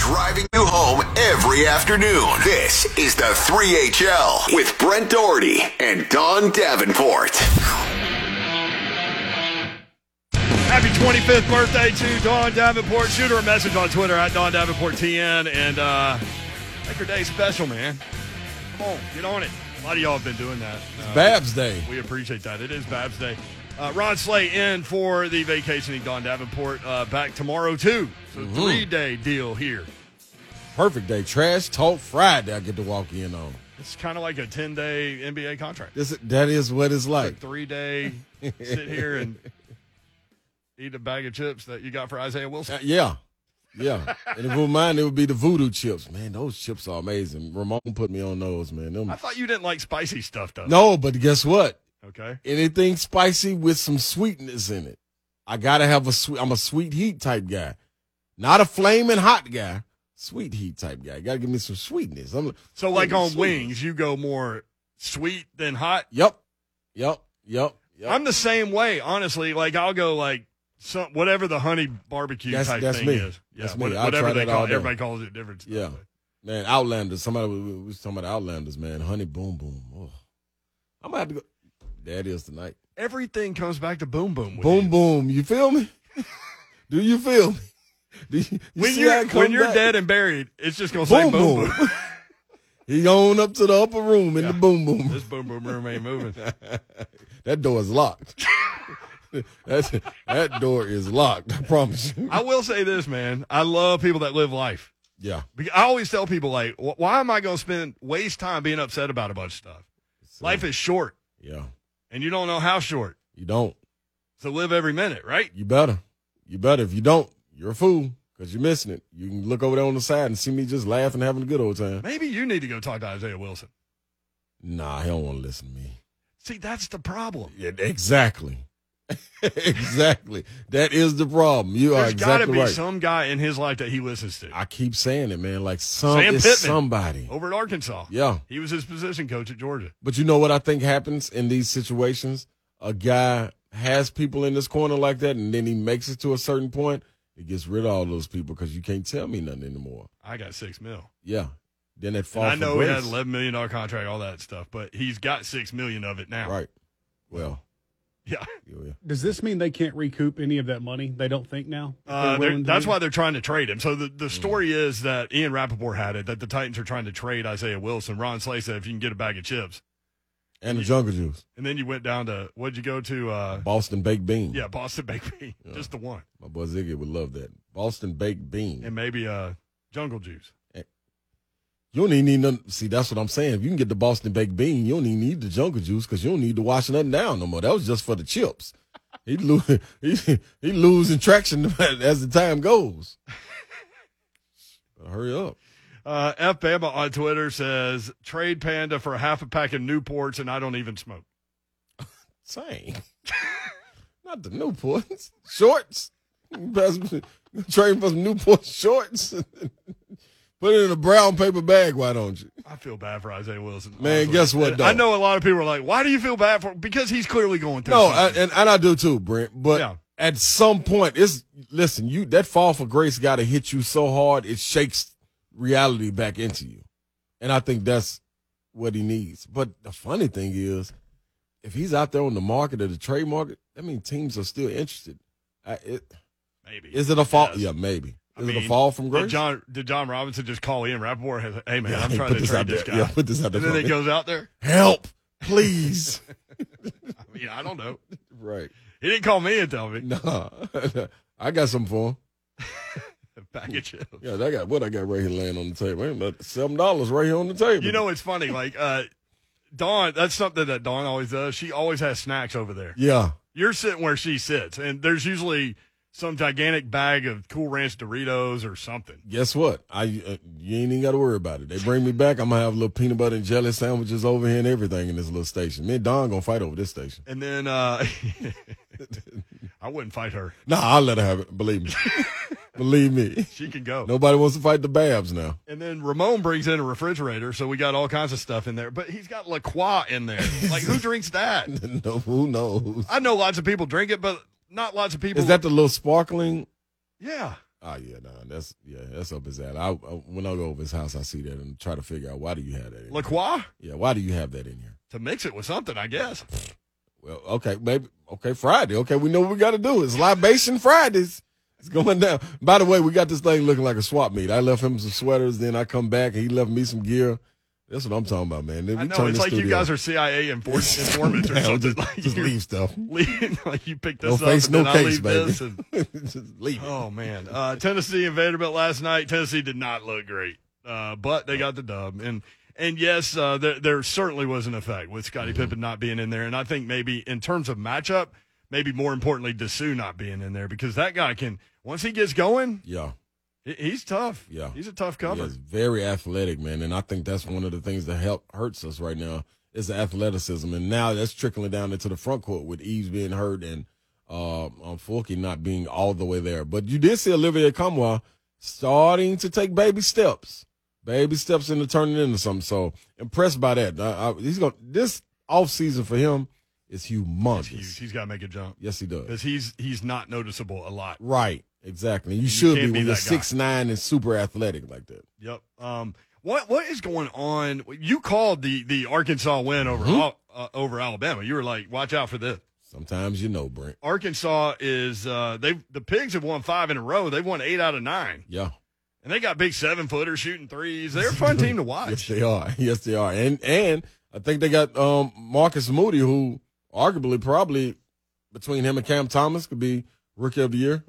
driving you home every afternoon. This is the 3HL with Brent Doherty and Don Davenport. Happy 25th birthday to Don Davenport. Shoot her a message on Twitter at Don DavenportTN and make her day special, man. Come on, get on it. A lot of y'all have been doing that. It's Babs Day. We appreciate that. It is Babs Day. Ron Slay in for the vacationing Don Davenport. Back tomorrow, too. So 3-day deal here. Perfect day. Trash Talk Friday I get to walk in on. It's kind of like a 10-day NBA contract. That is what it's like. 3-day, sit here and eat a bag of chips that you got for Isaiah Wilson. Yeah. And if it were mine, it would be the voodoo chips. Man, those chips are amazing. Ramon put me on those, man. I thought you didn't like spicy stuff, though. No, but guess what? Okay. Anything spicy with some sweetness in it. I got to have I'm a sweet heat type guy. Not a flaming hot guy. Sweet heat type guy. Got to give me some sweetness. So like on wings, you go more sweet than hot? Yep. I'm the same way, honestly. Like I'll go like whatever the honey barbecue type thing is. Yeah, that's me. Whatever they call it. Everybody calls it different stuff. Yeah. Man, Outlanders. Somebody was talking about Outlanders, man. Honey boom boom. Oh. I'm going to have to go. That is tonight. Everything comes back to boom boom. Boom boom. You feel me? Do you feel me? When you're dead and buried, it's just going to say boom boom. He going up to the upper room in the boom boom. This boom boom room ain't moving. That door is locked. That door is locked. I promise you. I will say this, man. I love people that live life. Yeah. I always tell people, like, why am I going to waste time being upset about a bunch of stuff? Life is short. Yeah. And you don't know how short. You don't. So live every minute, right? You better. If you don't, you're a fool because you're missing it. You can look over there on the side and see me just laughing, having a good old time. Maybe you need to go talk to Isaiah Wilson. Nah, he don't want to listen to me. See, that's the problem. Yeah, exactly. Exactly. That is the problem. You are exactly right. There's got to be some guy in his life that he listens to. I keep saying it, man. Like Sam Pittman, somebody. over at Arkansas. Yeah. He was his position coach at Georgia. But you know what I think happens in these situations? A guy has people in this corner like that, and then he makes it to a certain point. He gets rid of all those people because you can't tell me nothing anymore. I got $6 million. Yeah. Then it falls. I know he had $11 million contract, all that stuff, but he's got $6 million of it now. Right. Well. Yeah. Does this mean they can't recoup any of that money? They don't think now? That's why they're trying to trade him. So the story is that Ian Rappaport had it, that the Titans are trying to trade Isaiah Wilson. Ron Slay said if you can get a bag of chips. And the Jungle Juice. And then you went down to, what'd you go to? Boston Baked Bean. Yeah, Boston Baked Bean. Yeah. Just the one. My boy Ziggy would love that. Boston Baked Bean. And maybe Jungle Juice. You don't even need nothing. See, that's what I'm saying. If you can get the Boston Baked Bean, you don't even need the Jungle Juice because you don't need to wash nothing down no more. That was just for the chips. He losing traction as the time goes. Hurry up. F. Bama on Twitter says, trade Panda for half a pack of Newports, and I don't even smoke. Same. Not the Newports. Shorts. Trade for some Newport shorts. Put it in a brown paper bag, why don't you? I feel bad for Isaiah Wilson. Man, honestly. Guess what, though? I know a lot of people are like, why do you feel bad for him? Because he's clearly going through something. And I do too, Brent. But at some point, that fall for grace got to hit you so hard, it shakes reality back into you. And I think that's what he needs. But the funny thing is, if he's out there on the market or the trade market, that means teams are still interested. Maybe. Is it a fall? Yeah, maybe. Is it a fall from grace? Did John Robinson just call Ian Rappaport and say, hey, man, I'm trying to trade this guy. Yeah, put this out there. And then he goes out there? Help, please. I don't know. Right. He didn't call me and tell me. No. I got something for him. A bag of chips. Yeah, I got right here laying on the table. About $7 right here on the table. You know, it's funny. Like, Dawn, that's something that Dawn always does. She always has snacks over there. Yeah. You're sitting where she sits, and there's usually some gigantic bag of Cool Ranch Doritos or something. Guess what? You ain't even got to worry about it. They bring me back. I'm going to have little peanut butter and jelly sandwiches over here and everything in this little station. Me and Don going to fight over this station. And then I wouldn't fight her. Nah, I'll let her have it. Believe me. Believe me. She can go. Nobody wants to fight the Babs now. And then Ramon brings in a refrigerator, so we got all kinds of stuff in there. But he's got La Croix in there. Like, who drinks that? No, who knows? I know lots of people drink it, but not lots of people. Is that the little sparkling? Yeah. Oh, yeah, no, that's up his alley. When I go over his house, I see that and try to figure out why do you have that in LaCroix? Yeah, why do you have that in here? To mix it with something, I guess. Well, okay, maybe. Okay, Friday. Okay, we know what we got to do. It's Libation Fridays. It's going down. By the way, we got this thing looking like a swap meet. I left him some sweaters, then I come back, and he left me some gear. That's what I'm talking about, man. I know, it's like you guys are CIA informants or something. Just leave stuff. Like you pick this no up face, and no then case, I'll leave baby. this. And, just leave it. Oh, man. Tennessee and Vanderbilt last night. Tennessee did not look great, but they got the dub. And yes, there certainly was an effect with Scottie Pippen not being in there. And I think maybe in terms of matchup, maybe more importantly, Dessou not being in there because that guy can, once he gets going, he's tough. Yeah. He's a tough cover. He's very athletic, man. And I think that's one of the things that hurts us right now is the athleticism. And now that's trickling down into the front court with Eves being hurt and Fulke not being all the way there. But you did see Olivier Nkamhoua starting to take baby steps. Baby steps into turning into something. So impressed by that. This offseason for him is humongous. It's huge. He's got to make a jump. Yes, he does. Because he's not noticeable a lot. Right. Exactly. You should be when you're 6'9" and super athletic like that. Yep. What is going on? You called the Arkansas win over Alabama. You were like, watch out for this. Sometimes you know, Brent. Arkansas is the Pigs have won 5 in a row. They've won 8 out of 9. Yeah. And they got big 7-footers shooting threes. They're a fun team to watch. Yes, they are. Yes, they are. And I think they got Marcus Moody, who arguably probably between him and Cam Thomas could be Rookie of the Year.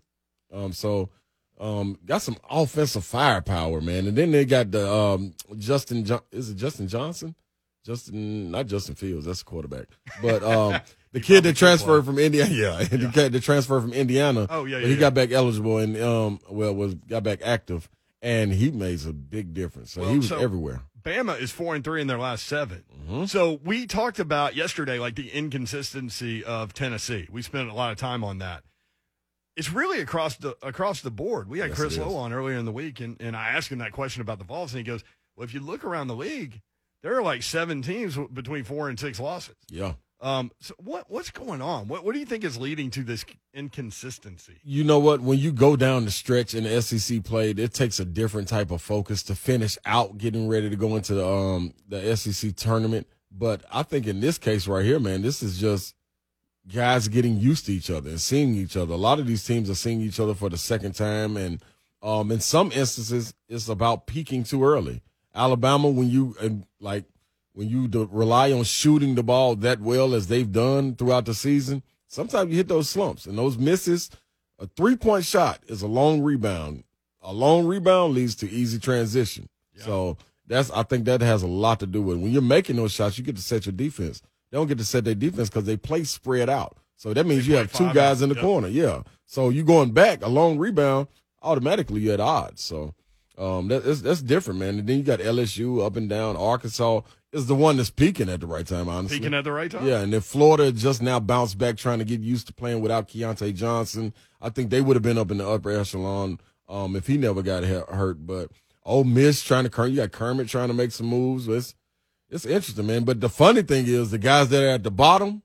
Got some offensive firepower, man. And then they got the is it Justin Johnson? Not Justin Fields, that's the quarterback. But the kid that transferred from Indiana. Yeah. The kid that transferred from Indiana. Oh, yeah, He got back eligible and got back active. And he made a big difference. So he was everywhere. Bama is 4-3 in their last 7. Mm-hmm. So we talked about yesterday, like the inconsistency of Tennessee. We spent a lot of time on that. It's really across the board. We had Chris Lowe on earlier in the week, and I asked him that question about the Vols, and he goes, well, if you look around the league, there are like 7 teams between 4 and 6 losses. Yeah. So what's going on? What do you think is leading to this inconsistency? You know what? When you go down the stretch in the SEC play, it takes a different type of focus to finish out getting ready to go into the SEC tournament. But I think in this case right here, man, this is just guys getting used to each other and seeing each other. A lot of these teams are seeing each other for the second time. And in some instances, it's about peaking too early. Alabama, when you rely on shooting the ball that well as they've done throughout the season, sometimes you hit those slumps and those misses. A 3-point shot is a long rebound. A long rebound leads to easy transition. Yeah. So I think that has a lot to do with it. When you're making those shots, you get to set your defense. They don't get to set their defense because they play spread out. So that means you have 2 guys in the corner. Yeah. So you going back, a long rebound, automatically you're at odds. So that's different, man. And then you got LSU up and down. Arkansas is the one that's peaking at the right time, honestly. Peaking at the right time? Yeah, and then Florida just now bounced back trying to get used to playing without Keontae Johnson. I think they would have been up in the upper echelon if he never got hurt. But Ole Miss you got Kermit trying to make some moves. It's interesting, man. But the funny thing is the guys that are at the bottom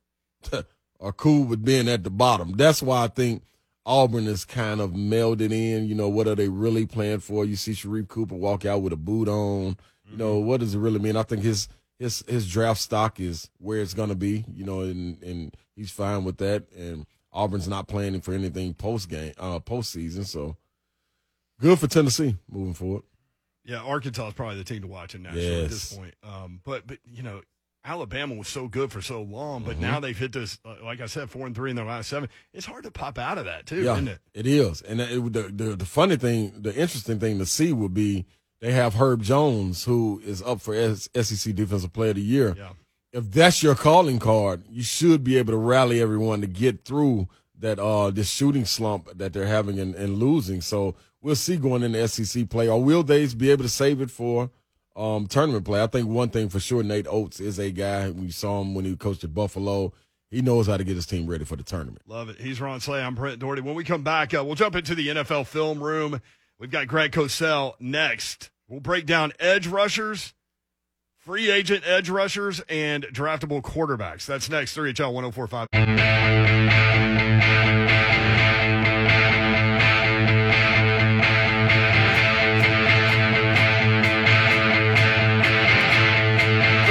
are cool with being at the bottom. That's why I think Auburn is kind of melded in. You know, what are they really playing for? You see Sharif Cooper walk out with a boot on. You know, what does it really mean? I think his draft stock is where it's going to be, you know, and he's fine with that. And Auburn's not planning for anything postseason. So good for Tennessee moving forward. Yeah, Arkansas is probably the team to watch in nationally at this point. But you know, Alabama was so good for so long, but now they've hit this, like I said, 4-3 in their last 7. It's hard to pop out of that too, isn't it? It is. And the funny thing, the interesting thing to see would be they have Herb Jones, who is up for SEC Defensive Player of the Year. Yeah. If that's your calling card, you should be able to rally everyone to get through that this shooting slump that they're having and losing. So we'll see going into SEC play. Or will they be able to save it for tournament play? I think one thing for sure, Nate Oates is a guy. We saw him when he coached at Buffalo. He knows how to get his team ready for the tournament. Love it. He's Ron Slay. I'm Brent Doherty. When we come back, we'll jump into the NFL film room. We've got Greg Cosell next. We'll break down edge rushers, free agent edge rushers, and draftable quarterbacks. That's next. 3HL 104.5.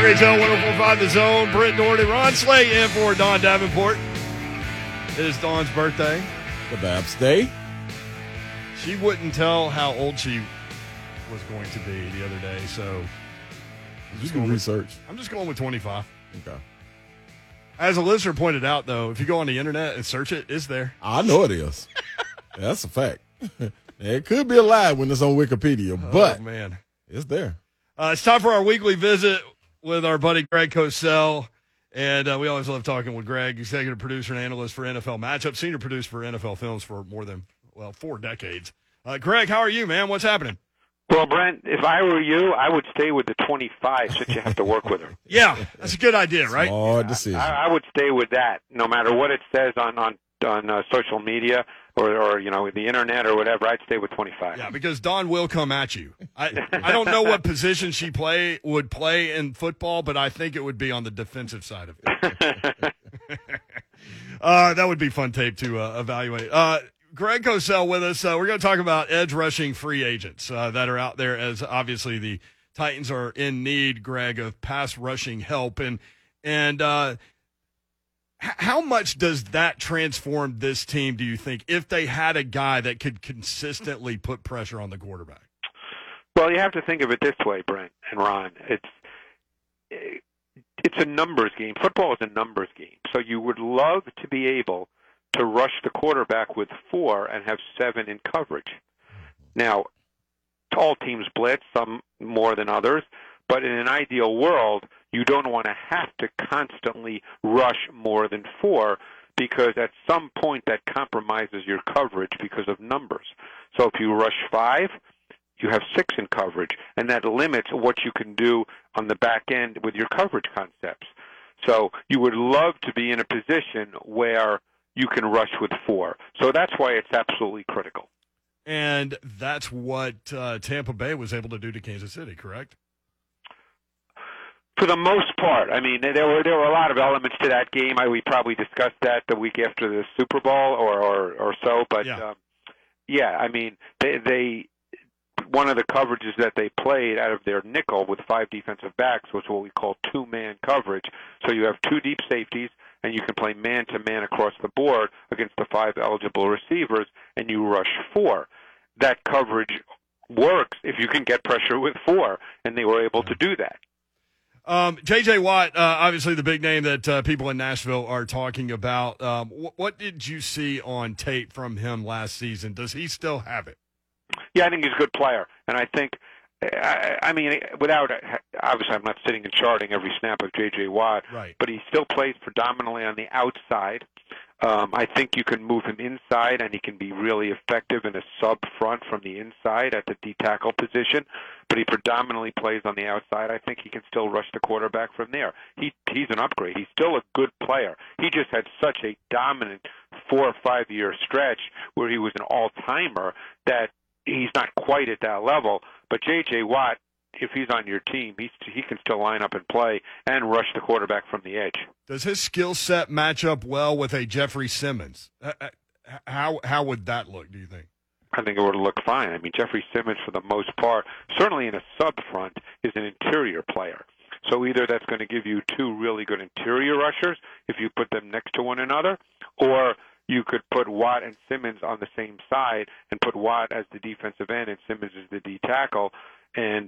3HL 104.5 The Zone. Brent Doherty, Ron Slay in for Don Davenport. It is Dawn's birthday. The Babs Day. She wouldn't tell how old she was going to be the other day, so You do research. I'm just going with 25. Okay. As a listener pointed out, though, if you go on the internet and search it, it's there. I know it is. That's a fact. It could be a lie when it's on Wikipedia, but man, it's there. It's time for our weekly visit with our buddy Greg Cosell. And we always love talking with Greg, executive producer and analyst for NFL Matchup, senior producer for NFL Films for more than, 4 decades. Greg, how are you, man? What's happening? Well, Brent, if I were you, I would stay with the 25 since you have to work with her. Yeah, that's a good idea, right? Hard decision. I would stay with that, no matter what it says on social media or the internet or whatever. I'd stay with 25. Yeah, because Dawn will come at you. I don't know what position she would play in football, but I think it would be on the defensive side of it. That would be fun tape to evaluate. Greg Cosell with us. We're going to talk about edge rushing free agents that are out there, as obviously the Titans are in need, Greg, of pass rushing help. And how much does that transform this team, do you think, if they had a guy that could consistently put pressure on the quarterback? Well, you have to think of it this way, Brent and Ron. It's a numbers game. Football is a numbers game. So you would love to be able to rush the quarterback with 4 and have 7 in coverage. Now, all teams blitz, some more than others, but in an ideal world, you don't want to have to constantly rush more than 4 because at some point that compromises your coverage because of numbers. So if you rush 5, you have 6 in coverage, and that limits what you can do on the back end with your coverage concepts. So you would love to be in a position where you can rush with 4. So that's why it's absolutely critical. And that's what Tampa Bay was able to do to Kansas City, correct? For the most part. I mean, there were a lot of elements to that game. We probably discussed that the week after the Super Bowl or so. But, yeah, I mean, they one of the coverages that they played out of their nickel with 5 defensive backs was what we call 2-man coverage. So you have 2 deep safeties, and you can play man-to-man across the board against the 5 eligible receivers, and you rush 4. That coverage works if you can get pressure with 4, and they were able to do that. J.J. Watt, obviously the big name that people in Nashville are talking about. What did you see on tape from him last season? Does he still have it? Yeah, I think he's a good player, and I think I mean, without obviously, I'm not sitting and charting every snap of J.J. Watt, right, but he still plays predominantly on the outside. I think you can move him inside, and he can be really effective in a sub front from the inside at the D tackle position. But he predominantly plays on the outside. I think he can still rush the quarterback from there. He's an upgrade. He's still a good player. He just had such a dominant 4 or 5 year stretch where he was an all-timer that he's not quite at that level. But J.J. Watt, if he's on your team, he can still line up and play and rush the quarterback from the edge. Does his skill set match up well with a Jeffrey Simmons? How would that look, do you think? I think it would look fine. I mean, Jeffrey Simmons, for the most part, certainly in a sub-front, is an interior player. So either that's going to give you 2 really good interior rushers if you put them next to one another, or you could put Watt and Simmons on the same side and put Watt as the defensive end and Simmons as the D tackle. And,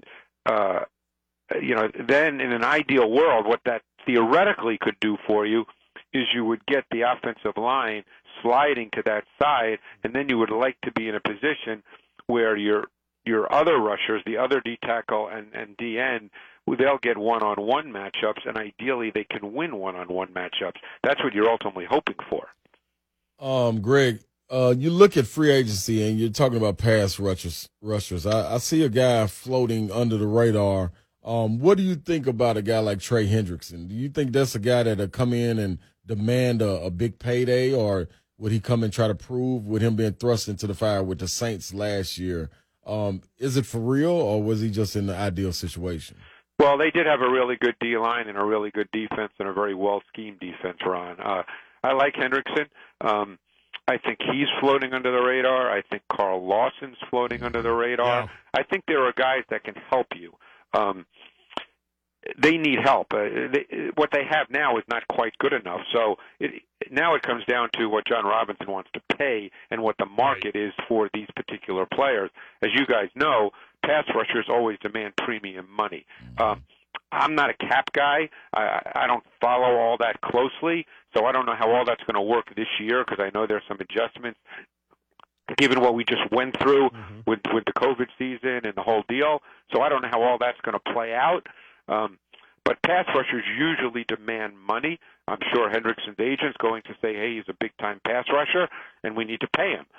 then in an ideal world, what that theoretically could do for you is you would get the offensive line sliding to that side, and then you would like to be in a position where your other rushers, the other D tackle and D end, they'll get one-on-one matchups, and ideally they can win one-on-one matchups. That's what you're ultimately hoping for. Greg, you look at free agency and you're talking about pass rushers. I see a guy floating under the radar. What do you think about a guy like Trey Hendrickson? Do you think that's a guy that'll come in and demand a big payday, or would he come and try to prove with him being thrust into the fire with the Saints last year? Is it for real, or was he just in the ideal situation? Well, they did have a really good D-line and a really good defense and a very well-schemed defense, Ron. I like Hendrickson. I think he's floating under the radar. I think Carl Lawson's floating under the radar. Yeah. I think there are guys that can help you. they need help. What they have now is not quite good enough. So now it comes down to what John Robinson wants to pay and what the market is for these particular players. As you guys know, pass rushers always demand premium money. I'm not a cap guy. I don't follow all that closely, so I don't know how all that's going to work this year because I know there's some adjustments given what we just went through with the COVID season and the whole deal. So I don't know how all that's going to play out. But pass rushers usually demand money. I'm sure Hendrickson's agent's going to say, hey, he's a big-time pass rusher, and we need to pay him.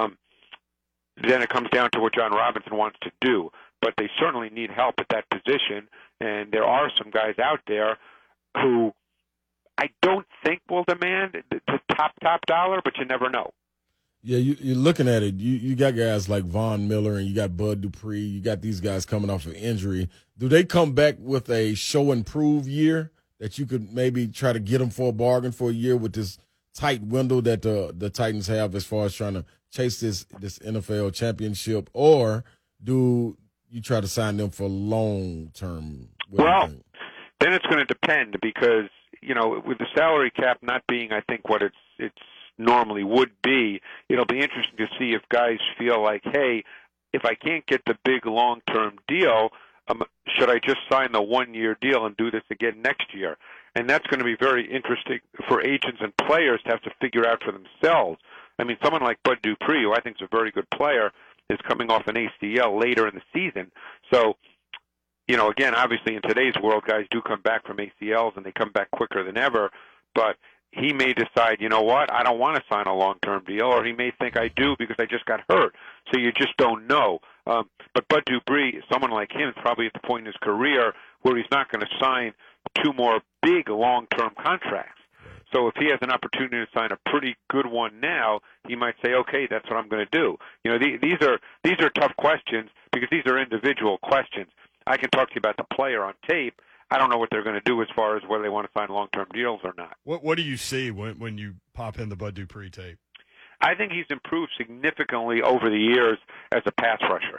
Then it comes down to what John Robinson wants to do. But they certainly need help at that position, and there are some guys out there who I don't think will demand the top dollar, but you never know. Yeah, you're looking at it. You got guys like Von Miller and you got Bud Dupree. You got these guys coming off of injury. Do they come back with a show and prove year that you could maybe try to get them for a bargain for a year with this tight window that the Titans have as far as trying to chase this NFL championship, or do you try to sign them for long term? Well, then it's going to depend because with the salary cap not being, I think, what it's normally would be, it'll be interesting to see if guys feel like, hey, if I can't get the big long-term deal, should I just sign the one-year deal and do this again next year? And that's going to be very interesting for agents and players to have to figure out for themselves. I mean, someone like Bud Dupree, who I think is a very good player, is coming off an ACL later in the season. So, again, obviously in today's world, guys do come back from ACLs and they come back quicker than ever, but he may decide, you know what, I don't want to sign a long-term deal, or he may think I do because I just got hurt. So you just don't know. But Bud Dupree, someone like him, is probably at the point in his career where he's not going to sign two more big long-term contracts. So if he has an opportunity to sign a pretty good one now, he might say, okay, that's what I'm going to do. These are tough questions because these are individual questions. I can talk to you about the player on tape. I don't know what they're going to do as far as whether they want to sign long-term deals or not. What do you see when you pop in the Bud Dupree tape? I think he's improved significantly over the years as a pass rusher.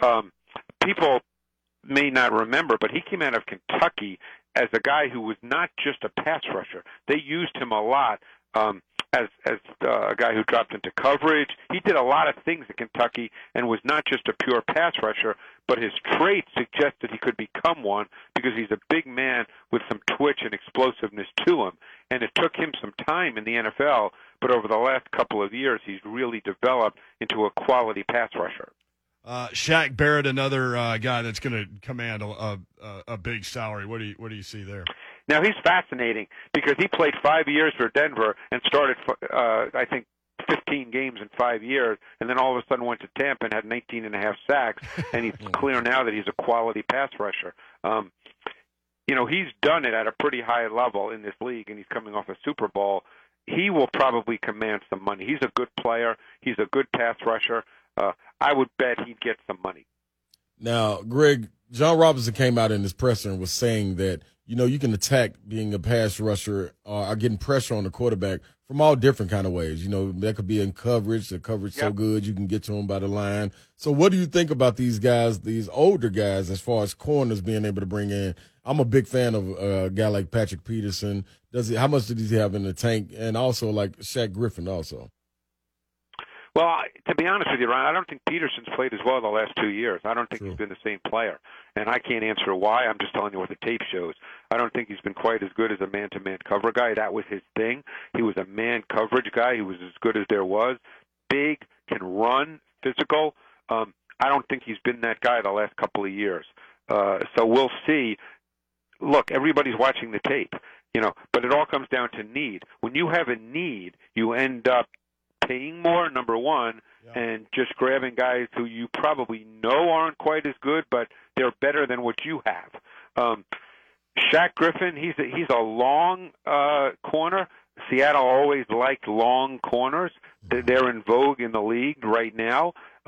People may not remember, but he came out of Kentucky as a guy who was not just a pass rusher. They used him a lot as a guy who dropped into coverage. He did a lot of things at Kentucky and was not just a pure pass rusher, but his traits suggested he could become one because he's a big man with some twitch and explosiveness to him. And it took him some time in the NFL, but over the last couple of years, he's really developed into a quality pass rusher. Shaq Barrett, another guy that's going to command a big salary. What do you see there? Now, he's fascinating because he played 5 years for Denver and started, I think, 15 games in 5 years, and then all of a sudden went to Tampa and had 19 and a half sacks, and he's clear now that he's a quality pass rusher. He's done it at a pretty high level in this league, and he's coming off a Super Bowl. He will probably command some money. He's a good player. He's a good pass rusher. I would bet he'd get some money. Now, Greg, John Robinson came out in his presser and was saying that, you can attack being a pass rusher or getting pressure on the quarterback from all different kind of ways. That could be in coverage. The coverage so good you can get to him by the line. So what do you think about these guys, these older guys, as far as corners being able to bring in? I'm a big fan of a guy like Patrick Peterson. How much did he have in the tank? And also like Shaq Griffin also. Well, to be honest with you, Ryan, I don't think Peterson's played as well the last 2 years. I don't think he's been the same player. And I can't answer why. I'm just telling you what the tape shows. I don't think he's been quite as good as a man-to-man cover guy. That was his thing. He was a man coverage guy. He was as good as there was. Big, can run, physical. I don't think he's been that guy the last couple of years. So we'll see. Look, everybody's watching the tape, but it all comes down to need. When you have a need, you end up paying more, number one, and just grabbing guys who you probably know aren't quite as good, but they're better than what you have. Shaq Griffin, he's a long corner. Seattle always liked long corners. They're in vogue in the league right now.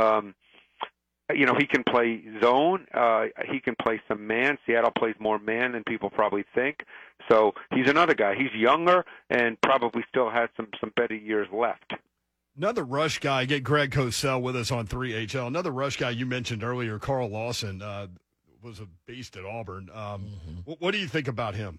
He can play zone. He can play some man. Seattle plays more man than people probably think. So he's another guy. He's younger and probably still has some better years left. Another rush guy, get Greg Cosell with us on 3HL. Another rush guy you mentioned earlier, Carl Lawson, was a beast at Auburn. What do you think about him?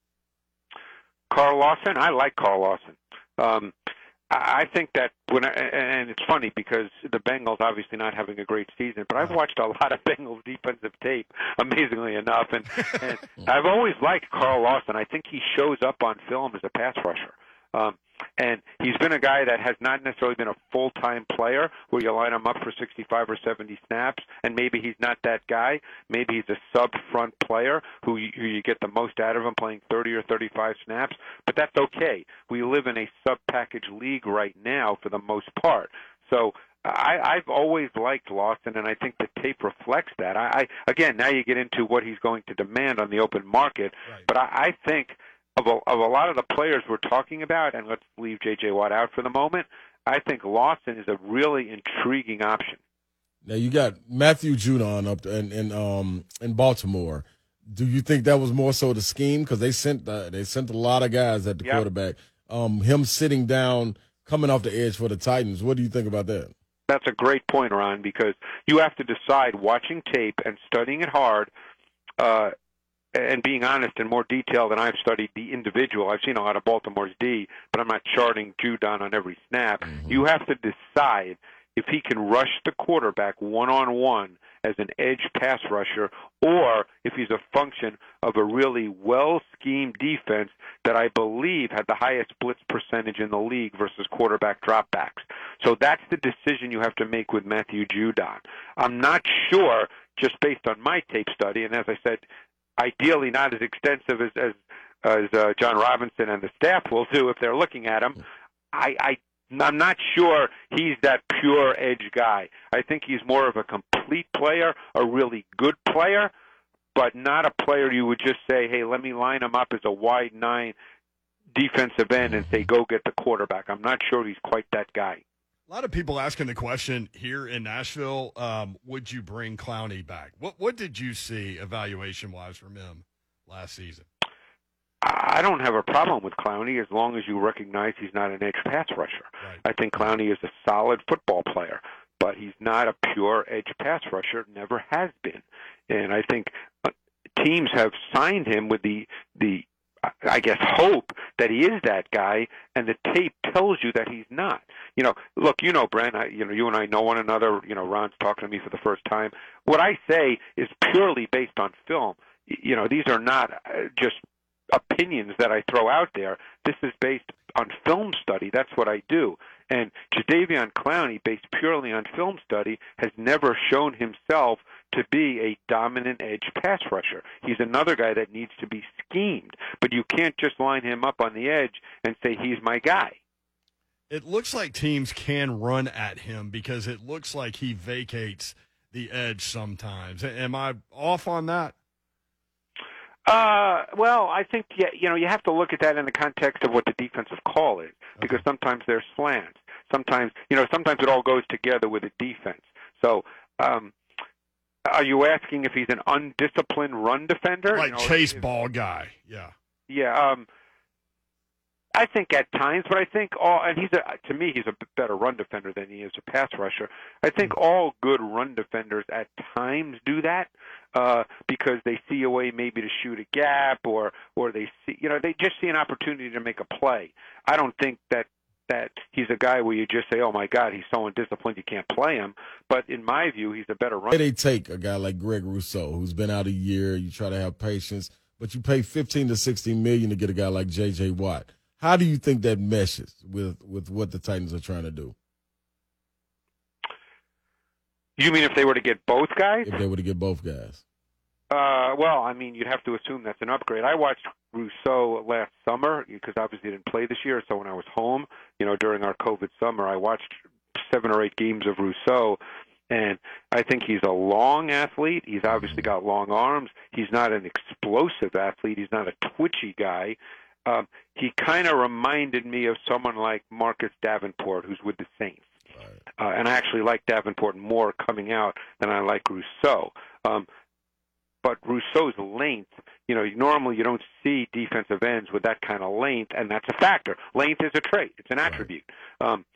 Carl Lawson? I like Carl Lawson. I think that and it's funny because the Bengals obviously not having a great season, but I've watched a lot of Bengals defensive tape, amazingly enough, and I've always liked Carl Lawson. I think he shows up on film as a pass rusher. And he's been a guy that has not necessarily been a full-time player where you line him up for 65 or 70 snaps, and maybe he's not that guy. Maybe he's a sub-front player who you get the most out of him playing 30 or 35 snaps, but that's okay. We live in a sub-package league right now for the most part. So I've always liked Lawson, and I think the tape reflects that. Again, now you get into what he's going to demand on the open market, right. But I think of a lot of the players we're talking about, and let's leave J.J. Watt out for the moment, I think Lawson is a really intriguing option. Now you got Matthew Judon up in Baltimore. Do you think that was more so the scheme because they sent a lot of guys at the quarterback? Him sitting down, coming off the edge for the Titans. What do you think about that? That's a great point, Ron, because you have to decide, watching tape and studying it hard, and being honest in more detail than I've studied the individual. I've seen a lot of Baltimore's D, but I'm not charting Judon on every snap. Mm-hmm. You have to decide if he can rush the quarterback one-on-one as an edge pass rusher, or if he's a function of a really well-schemed defense that I believe had the highest blitz percentage in the league versus quarterback dropbacks. So that's the decision you have to make with Matthew Judon. I'm not sure, just based on my tape study, and as I said, ideally not as extensive as John Robinson and the staff will do if they're looking at him. I'm not sure he's that pure edge guy. I think he's more of a complete player, a really good player, but not a player you would just say, hey, let me line him up as a wide 9 defensive end and say, go get the quarterback. I'm not sure he's quite that guy. A lot of people asking the question here in Nashville, would you bring Clowney back? What did you see evaluation-wise from him last season? I don't have a problem with Clowney as long as you recognize he's not an edge pass rusher. Right. I think Clowney is a solid football player, but he's not a pure edge pass rusher, never has been. And I think teams have signed him with the I guess, hope that he is that guy, and the tape tells you that he's not. Look, Brent, you and I know one another. Ron's talking to me for the first time. What I say is purely based on film. These are not just opinions that I throw out there. This is based on film study. That's what I do. And Jadeveon Clowney, based purely on film study, has never shown himself to be a dominant edge pass rusher. He's another guy that needs to be schemed, but you can't just line him up on the edge and say he's my guy. It looks like teams can run at him because it looks like he vacates the edge sometimes. Am I off on that? Well, I think you have to look at that in the context of what the defensive call is, because sometimes there's slants. Sometimes it all goes together with a defense. So, are you asking if he's an undisciplined run defender? Like chase ball guy, yeah. Yeah, I think at times, but I think to me, he's a better run defender than he is a pass rusher. I think all good run defenders at times do that because they see a way maybe to shoot a gap, or they see, they just see an opportunity to make a play. I don't think that he's a guy where you just say, oh my God, he's so undisciplined you can't play him. But in my view, he's a better runner. They take a guy like Greg Rousseau, who's been out a year. You try to have patience, but you pay $15 to $16 million to get a guy like J.J. Watt. How do you think that meshes with what the Titans are trying to do? You mean if they were to get both guys? If they were to get both guys. Well, I mean, you'd have to assume that's an upgrade. I watched Rousseau last summer because obviously he didn't play this year. So when I was home, during our COVID summer, I watched 7 or 8 games of Rousseau, and I think he's a long athlete. He's obviously got long arms. He's not an explosive athlete. He's not a twitchy guy. He kind of reminded me of someone like Marcus Davenport, who's with the Saints. Right. And I actually like Davenport more coming out than I like Rousseau. But Rousseau's length, normally you don't see defensive ends with that kind of length, and that's a factor. Length is a trait. It's an attribute.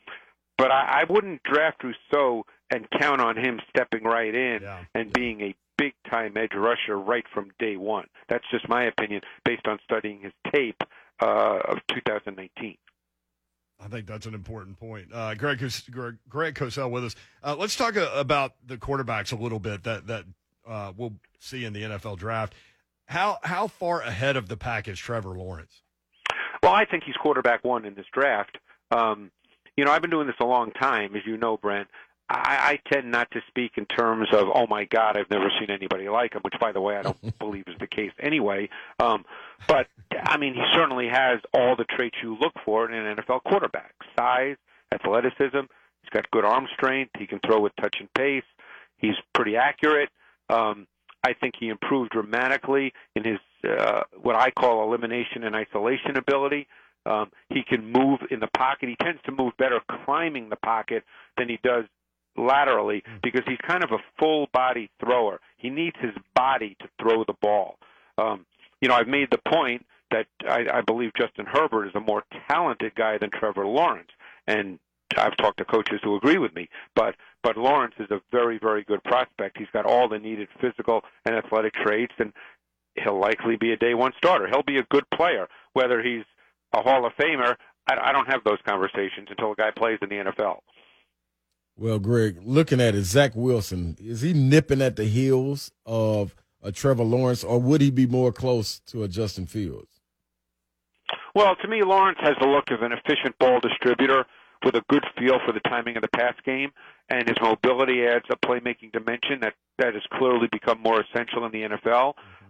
But I wouldn't draft Rousseau and count on him stepping right in and being a big-time edge rusher right from day one. That's just my opinion based on studying his tape of 2019. I think that's an important point. Greg Cosell with us. Let's talk about the quarterbacks a little bit that we'll see in the NFL draft. How far ahead of the pack is Trevor Lawrence? Well, I think he's quarterback one in this draft. I've been doing this a long time, as you know, Brent. I tend not to speak in terms of, oh, my God, I've never seen anybody like him, which, by the way, I don't believe is the case anyway. But, I mean, he certainly has all the traits you look for in an NFL quarterback: size, athleticism. He's got good arm strength. He can throw with touch and pace. He's pretty accurate. I think he improved dramatically in his what I call elimination and isolation ability. He can move in the pocket. He tends to move better climbing the pocket than he does laterally because he's kind of a full-body thrower. He needs his body to throw the ball. I've made the point that I believe Justin Herbert is a more talented guy than Trevor Lawrence, and I've talked to coaches who agree with me. But Lawrence is a very, very good prospect. He's got all the needed physical and athletic traits, and he'll likely be a day one starter. He'll be a good player. Whether he's a Hall of Famer, I don't have those conversations until a guy plays in the NFL. Well, Greg, looking at it, Zach Wilson, is he nipping at the heels of a Trevor Lawrence, or would he be more close to a Justin Fields? Well, to me, Lawrence has the look of an efficient ball distributor with a good feel for the timing of the pass game, and his mobility adds a playmaking dimension that has clearly become more essential in the NFL.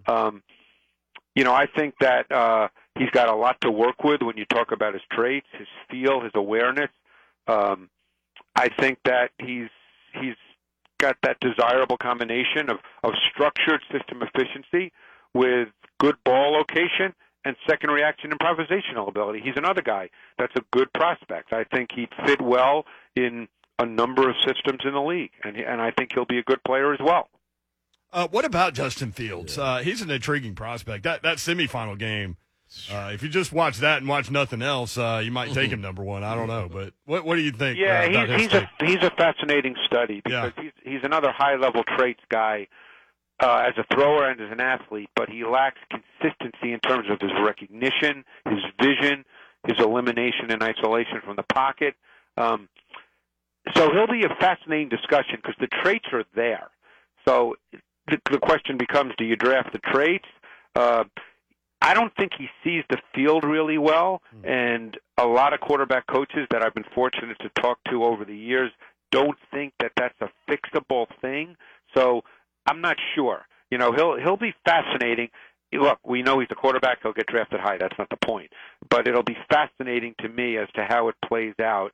I think that he's got a lot to work with when you talk about his traits, his feel, his awareness. I think that he's got that desirable combination of structured system efficiency with good ball location and second reaction improvisational ability. He's another guy that's a good prospect. I think he'd fit well in a number of systems in the league, and I think he'll be a good player as well. What about Justin Fields? He's an intriguing prospect. That semifinal game, if you just watch that and watch nothing else, you might take him number one. I don't know, but what do you think? Yeah, he's a fascinating study because he's another high-level traits guy as a thrower and as an athlete, but he lacks consistency in terms of his recognition, his vision, his elimination and isolation from the pocket. So he'll be a fascinating discussion because the traits are there. So the question becomes, do you draft the traits? I don't think he sees the field really well, and a lot of quarterback coaches that I've been fortunate to talk to over the years don't think that that's a fixable thing. So I'm not sure. He'll be fascinating. Look, we know he's a quarterback. He'll get drafted high. That's not the point. But it'll be fascinating to me as to how it plays out.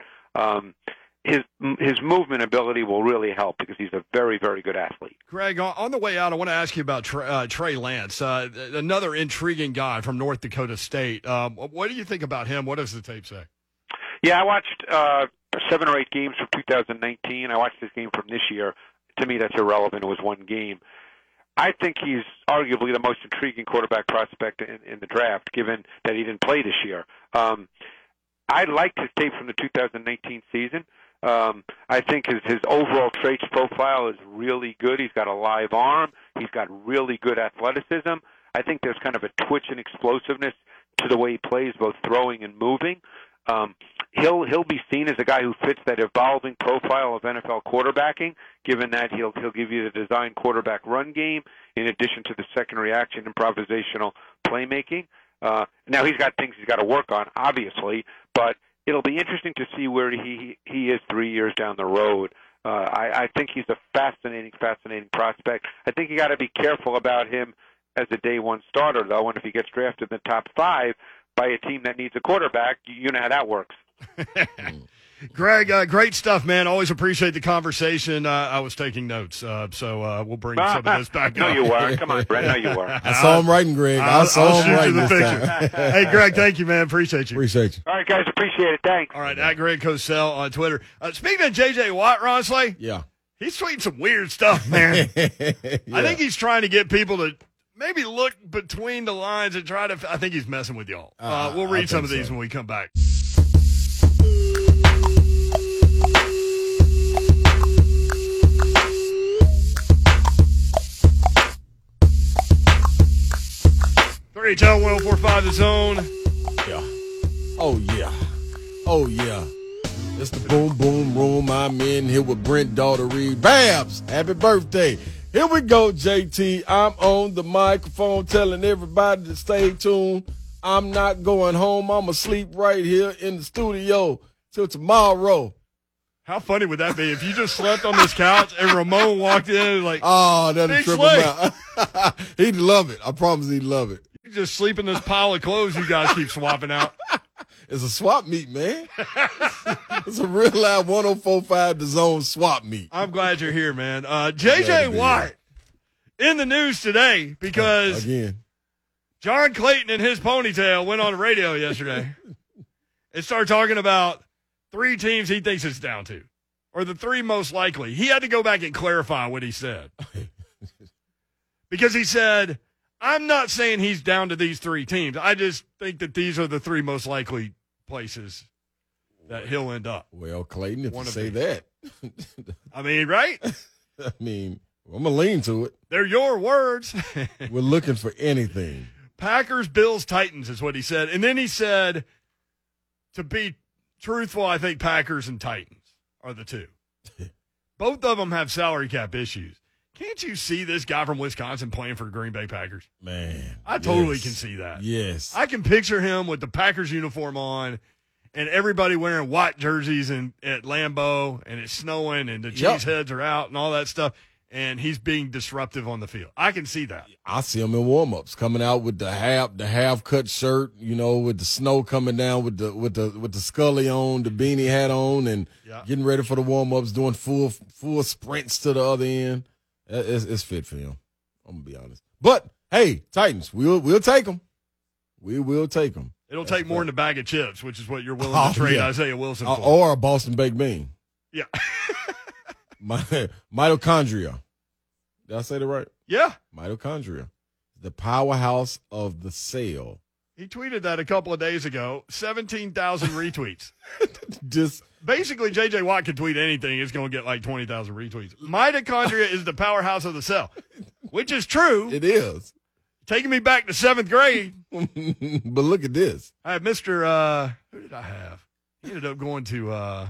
His movement ability will really help because he's a very, very good athlete. Greg, on the way out, I want to ask you about Trey Lance, another intriguing guy from North Dakota State. What do you think about him? What does the tape say? Yeah, I watched 7 or 8 games from 2019. I watched this game from this year. To me, that's irrelevant. It was one game. I think he's arguably the most intriguing quarterback prospect in the draft, given that he didn't play this year. I liked his tape from the 2019 season. I think his overall traits profile is really good. He's got a live arm. He's got really good athleticism. I think there's kind of a twitch and explosiveness to the way he plays, both throwing and moving. He'll be seen as a guy who fits that evolving profile of NFL quarterbacking, given that he'll give you the design quarterback run game in addition to the second reaction improvisational playmaking. Now he's got things he's got to work on, obviously, but it'll be interesting to see where he is 3 years down the road. I think he's a fascinating prospect. I think you got to be careful about him as a day one starter, though, and if he gets drafted in the top 5 by a team that needs a quarterback, you know how that works. Greg, great stuff, man. Always appreciate the conversation. I was taking notes, so we'll bring some of this back up. No, you were. Come on, Brent. No, you were. I saw him writing, Greg. I saw him writing this time. Hey, Greg, thank you, man. Appreciate you. Appreciate you. All right, guys. Appreciate it. Thanks. All right, at Greg Cosell on Twitter. Speaking of J.J. Watt, Ronsley, yeah, he's tweeting some weird stuff, man. Yeah. I think he's trying to get people to maybe look between the lines and try to – I think he's messing with y'all. We'll read some of these when we come back. 3HL 1045 The Zone. Yeah. Oh, yeah. Oh, yeah. It's the boom, boom room. I'm in here with Brent Daugherty. Babs, happy birthday. Here we go, JT. I'm on the microphone telling everybody to stay tuned. I'm not going home. I'm asleep right here in the studio till tomorrow. How funny would that be if you just slept on this couch and Ramon walked in like, oh, that'd Big trip him out. He'd love it. I promise he'd love it. You just sleep in this pile of clothes you guys keep swapping out. It's a swap meet, man. It's a real live 1045 The Zone swap meet. I'm glad you're here, man. J.J. Watt in the news today because again, John Clayton and his ponytail went on the radio yesterday and started talking about 3 teams he thinks it's down to, or the 3 most likely. He had to go back and clarify what he said. Because he said, I'm not saying he's down to these 3 teams. I just think that these are the 3 most likely places that he'll end up. Well, Clayton, if you say that. I mean, right? I mean, I'm going to lean to it. They're your words. We're looking for anything. Packers, Bills, Titans is what he said. And then he said, to be truthful, I think Packers and Titans are the 2. Both of them have salary cap issues. Can't you see this guy from Wisconsin playing for the Green Bay Packers? Man. I totally can see that. Yes. I can picture him with the Packers uniform on and everybody wearing white jerseys at Lambeau, and it's snowing and the cheeseheads are out and all that stuff, and he's being disruptive on the field. I can see that. I see him in warm-ups coming out with the half cut shirt, with the snow coming down, with the Scully on, the beanie hat on, and getting ready for the warm-ups, doing full sprints to the other end. It's fit for him. I'm gonna be honest. But hey, Titans, we'll take them. We will take them. It'll take more than a bag of chips, which is what you're willing to trade Isaiah Wilson for. Or a Boston baked bean. Yeah. Mitochondria. Did I say that right? Yeah. Mitochondria. The powerhouse of the cell. He tweeted that a couple of days ago. 17,000 retweets. Just basically, J.J. Watt can tweet anything. It's going to get like 20,000 retweets. Mitochondria is the powerhouse of the cell, which is true. It is. Taking me back to 7th grade. But look at this. I had Mr. Who did I have? He ended up going to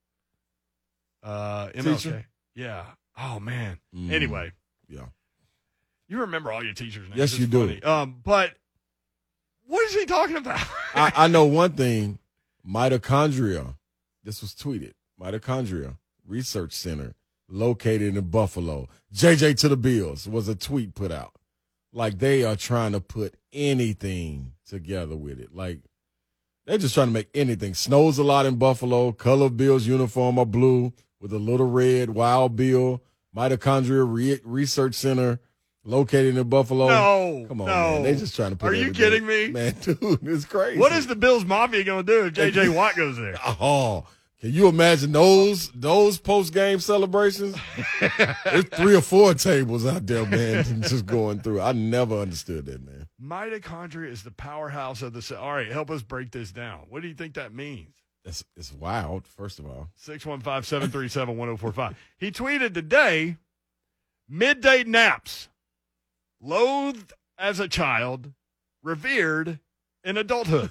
MLK. Teacher? Yeah. Oh, man. Anyway. Yeah. You remember all your teachers' names. Yes, you do. But what is he talking about? I know one thing. Mitochondria. This was tweeted. Mitochondria Research Center located in Buffalo. JJ to the Bills was a tweet put out. Like they are trying to put anything together with it. Like they're just trying to make anything. Snows a lot in Buffalo. Color of Bills uniform are blue with a little red. Wild Bill. Mitochondria Research Center located in Buffalo. No. Come on, man. They just trying to put Are you kidding me? Man, dude, it's crazy. What is the Bills Mafia going to do if J.J. Watt goes there? Oh, can you imagine those post-game celebrations? There's 3 or 4 tables out there, man, just going through. I never understood that, man. Mitochondria is the powerhouse of the cell. All right, help us break this down. What do you think that means? It's wild, first of all. 615-737-1045. He tweeted today, midday naps, loathed as a child, revered in adulthood.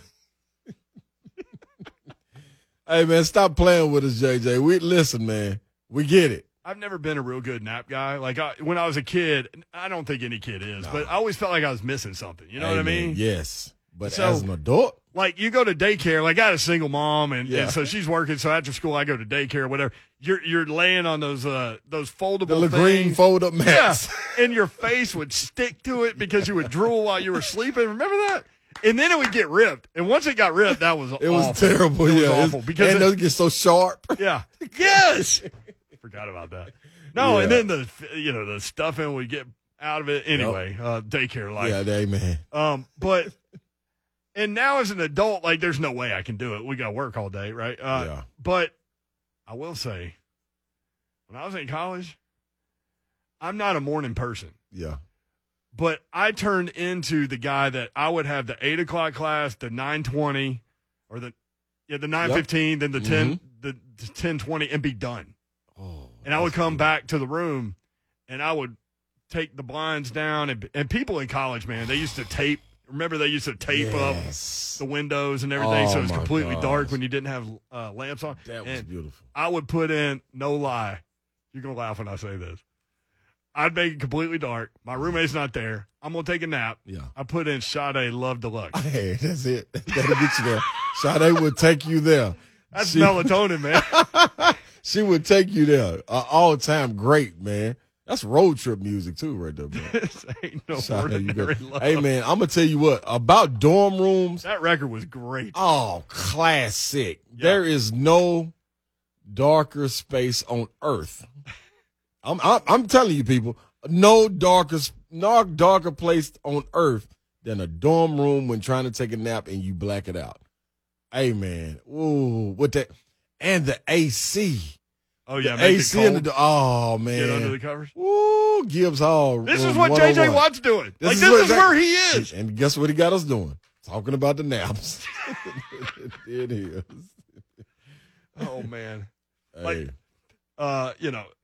Hey, man, stop playing with us, JJ. Listen, man, we get it. I've never been a real good nap guy. Like when I was a kid, I don't think any kid is, but I always felt like I was missing something. You know what I mean? Yes. But as an adult? Like you go to daycare, like I had a single mom and so she's working. So after school, I go to daycare or whatever. You're laying on those foldable the green fold-up mats. Yeah, and your face would stick to it because you would drool while you were sleeping. Remember that? And then it would get ripped. And once it got ripped, that was awful. It was terrible. It was awful because it doesn't get so sharp. Yeah. Yes. Forgot about that. No, and then the stuffing would get out of it anyway. Daycare life. Yeah, man. But and now as an adult, like there's no way I can do it. We got to work all day, right? But I will say, when I was in college, I'm not a morning person. Yeah. But I turned into the guy that I would have the 8 o'clock class, the 9:20, or the 9:15, then the 10:20, and be done. Oh, and I would come back to the room, and I would take the blinds down. And people in college, man, they used to tape remember they used to tape up the windows and everything so it was completely dark when you didn't have lamps on. That was beautiful. I would put in, no lie, you're going to laugh when I say this. I'd make it completely dark. My roommate's not there. I'm going to take a nap. Yeah. I put in Sade Love Deluxe. Hey, that's it. That'll get you there. Sade would take you there. That's melatonin, man. She would take you there. All-time great, man. That's road trip music, too, right there, man. This ain't no ordinary love. Hey, man, I'm going to tell you what. About dorm rooms. That record was great. Oh, classic. Yeah. There is no darker space on earth. I'm telling you, people, no darker place on earth than a dorm room when trying to take a nap and you black it out. Hey, man. Ooh, what that? And the AC. Oh, yeah. The AC in the oh, man. Get under the covers. Ooh, Gibbs Hall. This is what J.J. Watt's doing. This is where he is. And guess what he got us doing? Talking about the naps. It is. Oh, man. Hey. Like,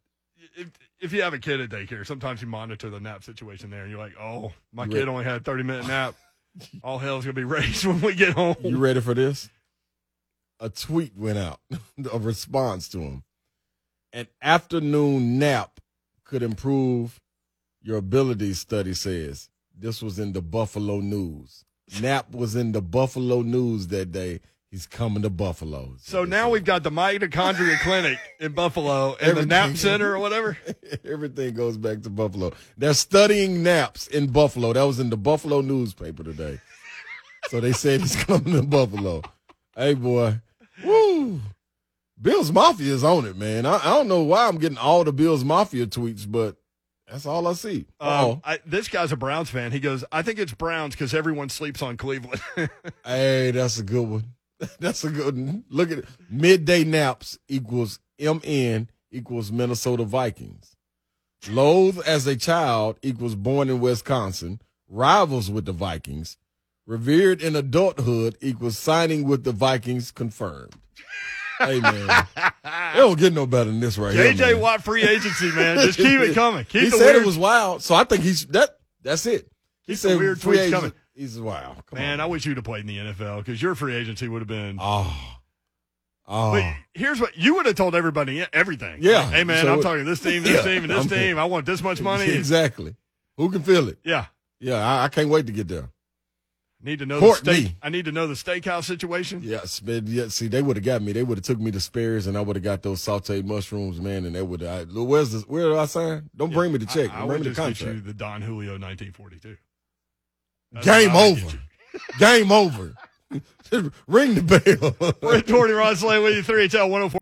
if you have a kid at daycare, sometimes you monitor the nap situation there, and you're like, oh, my kid only had a 30-minute nap. All hell's going to be raised when we get home. You ready for this? A tweet went out, a response to him. An afternoon nap could improve your abilities, study says. This was in the Buffalo News. Nap was in the Buffalo News that day. He's coming to Buffalo. So now we've got the mitochondria clinic in Buffalo and the nap center or whatever. Everything goes back to Buffalo. They're studying naps in Buffalo. That was in the Buffalo newspaper today. So they said he's coming to Buffalo. Hey, boy. Woo. Bills Mafia is on it, man. I don't know why I'm getting all the Bills Mafia tweets, but that's all I see. This guy's a Browns fan. He goes, I think it's Browns because everyone sleeps on Cleveland. Hey, that's a good one. That's a good one. Look at it. Midday naps equals MN equals Minnesota Vikings. Loathe as a child equals born in Wisconsin. Rivals with the Vikings. Revered in adulthood equals signing with the Vikings confirmed. Hey, man. It don't get no better than this right here. J.J. Watt free agency, man. Just keep it coming. He said it was wild, so I think that's it. He said the weird tweets coming. He's wow. Man, I wish you'd have played in the NFL because your free agency would have been. Oh. But here's what you would have told everybody everything. Yeah. Like, hey, man, I'm talking this team, this team, and this team. I want this much money. Exactly. Who can feel it? Yeah. Yeah, I can't wait to get there. Need to know the steak. I need to know the steakhouse situation. Yes, man. Yeah, see, they would have got me. They would have took me to Spears, and I would have got those sauteed mushrooms, man. And they would. Where do I sign? Don't bring me the check. I would just get you the Don Julio 1942. Game over. Game over. Ring the bell. We're at Doherty Ron Slay with you, 3HL 104.